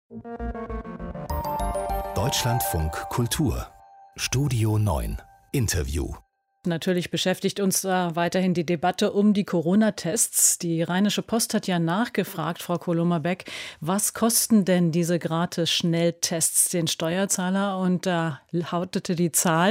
Deutschlandfunk Kultur Studio 9 Interview. Natürlich beschäftigt uns da weiterhin die Debatte um die Corona-Tests. Die Rheinische Post hat ja nachgefragt, Frau Kolomer-Beck, was kosten denn diese Gratis-Schnelltests den Steuerzahler? Und da lautete die Zahl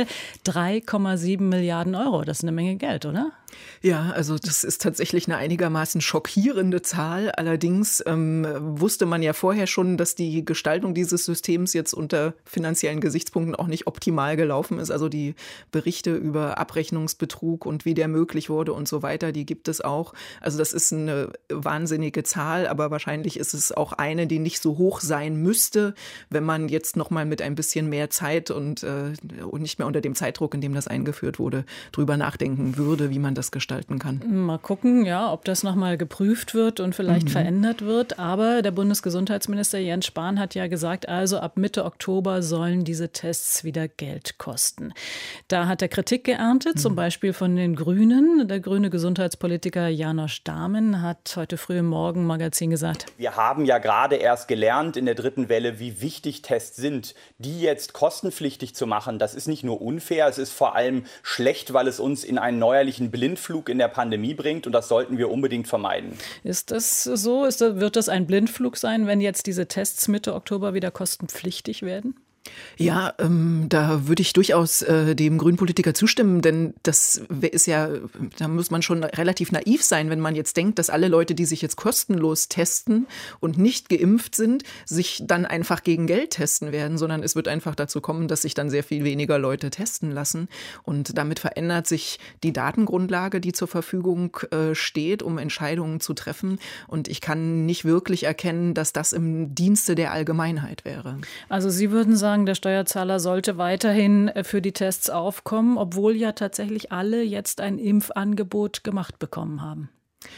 3,7 Milliarden Euro. Das ist eine Menge Geld, oder? Ja, also das ist tatsächlich eine einigermaßen schockierende Zahl. Allerdings wusste man ja vorher schon, dass die Gestaltung dieses Systems jetzt unter finanziellen Gesichtspunkten auch nicht optimal gelaufen ist. Also die Berichte über Abrechnungsbetrug und wie der möglich wurde und so weiter, die gibt es auch. Also das ist eine wahnsinnige Zahl, aber wahrscheinlich ist es auch eine, die nicht so hoch sein müsste, wenn man jetzt noch mal mit ein bisschen mehr Zeit und nicht mehr unter dem Zeitdruck, in dem das eingeführt wurde, drüber nachdenken würde, wie man das gestalten kann. Mal gucken, ja, ob das nochmal geprüft wird und vielleicht verändert wird. Aber der Bundesgesundheitsminister Jens Spahn hat ja gesagt, also ab Mitte Oktober sollen diese Tests wieder Geld kosten. Da hat er Kritik geerntet, zum Beispiel von den Grünen. Der grüne Gesundheitspolitiker Janosch Dahmen hat heute früh im Morgenmagazin gesagt: Wir haben ja gerade erst gelernt in der dritten Welle, wie wichtig Tests sind. Die jetzt kostenpflichtig zu machen, das ist nicht nur unfair, es ist vor allem schlecht, weil es uns in einen neuerlichen Blindflug in der Pandemie bringt und das sollten wir unbedingt vermeiden. Ist das so? Wird das ein Blindflug sein, wenn jetzt diese Tests Mitte Oktober wieder kostenpflichtig werden? Ja, da würde ich durchaus dem grünen Politiker zustimmen, denn das ist ja, da muss man schon relativ naiv sein, wenn man jetzt denkt, dass alle Leute, die sich jetzt kostenlos testen und nicht geimpft sind, sich dann einfach gegen Geld testen werden, sondern es wird einfach dazu kommen, dass sich dann sehr viel weniger Leute testen lassen und damit verändert sich die Datengrundlage, die zur Verfügung steht, um Entscheidungen zu treffen und ich kann nicht wirklich erkennen, dass das im Dienste der Allgemeinheit wäre. Also Sie würden sagen, der Steuerzahler sollte weiterhin für die Tests aufkommen, obwohl ja tatsächlich alle jetzt ein Impfangebot gemacht bekommen haben.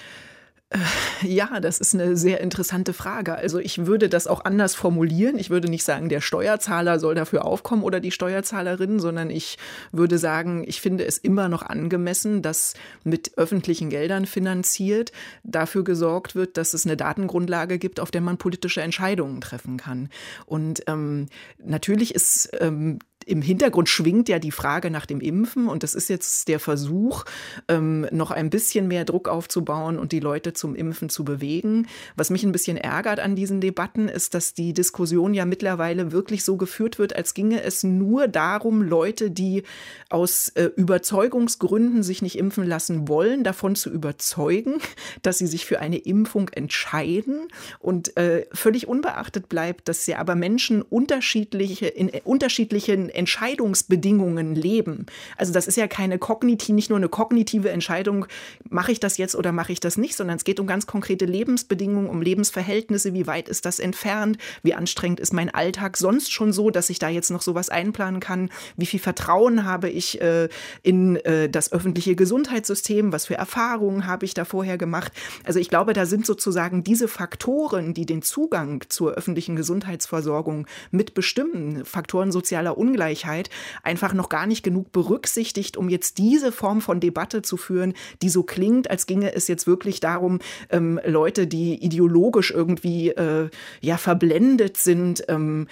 Ja, das ist eine sehr interessante Frage. Also ich würde das auch anders formulieren. Ich würde nicht sagen, der Steuerzahler soll dafür aufkommen oder die Steuerzahlerin, sondern ich würde sagen, ich finde es immer noch angemessen, dass mit öffentlichen Geldern finanziert dafür gesorgt wird, dass es eine Datengrundlage gibt, auf der man politische Entscheidungen treffen kann. Und natürlich ist im Hintergrund schwingt ja die Frage nach dem Impfen und das ist jetzt der Versuch, noch ein bisschen mehr Druck aufzubauen und die Leute zum Impfen zu bewegen. Was mich ein bisschen ärgert an diesen Debatten ist, dass die Diskussion ja mittlerweile wirklich so geführt wird, als ginge es nur darum, Leute, die aus Überzeugungsgründen sich nicht impfen lassen wollen, davon zu überzeugen, dass sie sich für eine Impfung entscheiden und völlig unbeachtet bleibt, dass ja aber Menschen in unterschiedlichen Entscheidungsbedingungen leben. Also das ist ja nicht nur eine kognitive Entscheidung, mache ich das jetzt oder mache ich das nicht, sondern es geht um ganz konkrete Lebensbedingungen, um Lebensverhältnisse, wie weit ist das entfernt, wie anstrengend ist mein Alltag sonst schon so, dass ich da jetzt noch sowas einplanen kann, wie viel Vertrauen habe ich in das öffentliche Gesundheitssystem, was für Erfahrungen habe ich da vorher gemacht. Also ich glaube, da sind sozusagen diese Faktoren, die den Zugang zur öffentlichen Gesundheitsversorgung mitbestimmen, Faktoren sozialer Ungleichheit, einfach noch gar nicht genug berücksichtigt, um jetzt diese Form von Debatte zu führen, die so klingt, als ginge es jetzt wirklich darum, Leute, die ideologisch irgendwie verblendet sind,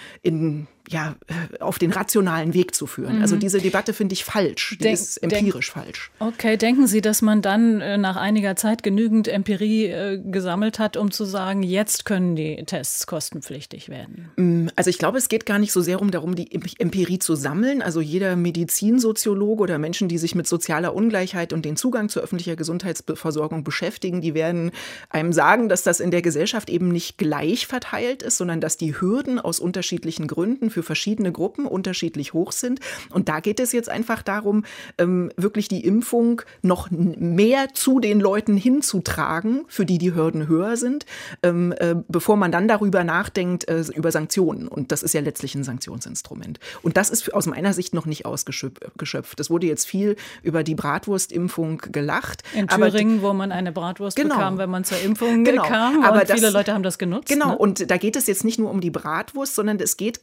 auf den rationalen Weg zu führen. Also diese Debatte finde ich falsch. Die ist empirisch falsch. Okay, denken Sie, dass man dann nach einiger Zeit genügend Empirie gesammelt hat, um zu sagen, jetzt können die Tests kostenpflichtig werden? Also ich glaube, es geht gar nicht so sehr darum, die Empirie zu sammeln. Also jeder Medizinsoziologe oder Menschen, die sich mit sozialer Ungleichheit und den Zugang zu öffentlicher Gesundheitsversorgung beschäftigen, die werden einem sagen, dass das in der Gesellschaft eben nicht gleich verteilt ist, sondern dass die Hürden aus unterschiedlichen Gründen für verschiedene Gruppen unterschiedlich hoch sind. Und da geht es jetzt einfach darum, wirklich die Impfung noch mehr zu den Leuten hinzutragen, für die die Hürden höher sind, bevor man dann darüber nachdenkt, über Sanktionen. Und das ist ja letztlich ein Sanktionsinstrument. Und das ist aus meiner Sicht noch nicht ausgeschöpft. Es wurde jetzt viel über die Bratwurstimpfung gelacht. In Thüringen, wo man eine Bratwurst bekam, wenn man zur Impfung kam. Aber viele Leute haben das genutzt. Genau, ne? Und da geht es jetzt nicht nur um die Bratwurst, sondern es geht genau auch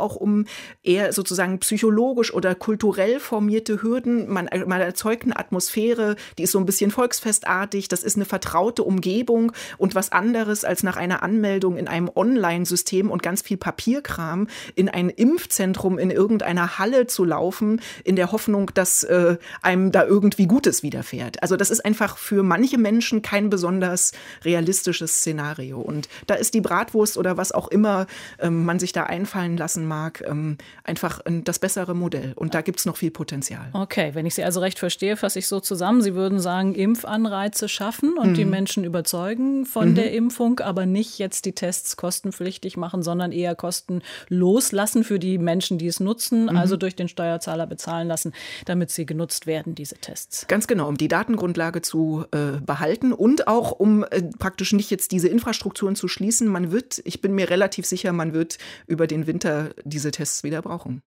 auch um eher sozusagen psychologisch oder kulturell formierte Hürden. Man erzeugt eine Atmosphäre, die ist so ein bisschen volksfestartig, das ist eine vertraute Umgebung und was anderes als nach einer Anmeldung in einem Online-System und ganz viel Papierkram in ein Impfzentrum in irgendeiner Halle zu laufen, in der Hoffnung, dass einem da irgendwie Gutes widerfährt. Also das ist einfach für manche Menschen kein besonders realistisches Szenario. Und da ist die Bratwurst oder was auch immer man sich da einfallen lassen mag, einfach das bessere Modell. Und da gibt es noch viel Potenzial. Okay, wenn ich Sie also recht verstehe, fasse ich so zusammen. Sie würden sagen, Impfanreize schaffen und die Menschen überzeugen von der Impfung, aber nicht jetzt die Tests kostenpflichtig machen, sondern eher kostenlos lassen für die Menschen, die es nutzen, also durch den Steuerzahler bezahlen lassen, damit sie genutzt werden, diese Tests. Ganz genau, um die Datengrundlage zu behalten und auch um praktisch nicht jetzt diese Infrastrukturen zu schließen. Ich bin mir relativ sicher, man wird über den Winter diese Tests wieder brauchen.